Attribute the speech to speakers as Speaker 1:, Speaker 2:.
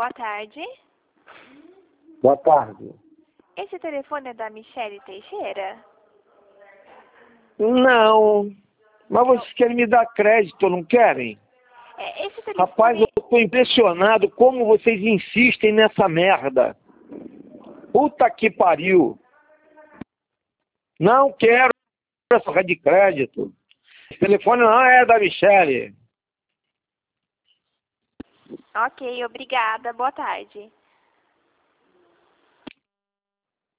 Speaker 1: boa tarde.
Speaker 2: Boa tarde.
Speaker 1: Esse telefone é da Michele Teixeira?
Speaker 2: Não, mas vocês querem me dar crédito, não querem?
Speaker 1: Esse telefone...
Speaker 2: Rapaz, eu tô impressionado como vocês insistem nessa merda. Puta que pariu. Não quero essa rede de crédito. Esse telefone não é da Michele.
Speaker 1: Ok, obrigada. Boa tarde.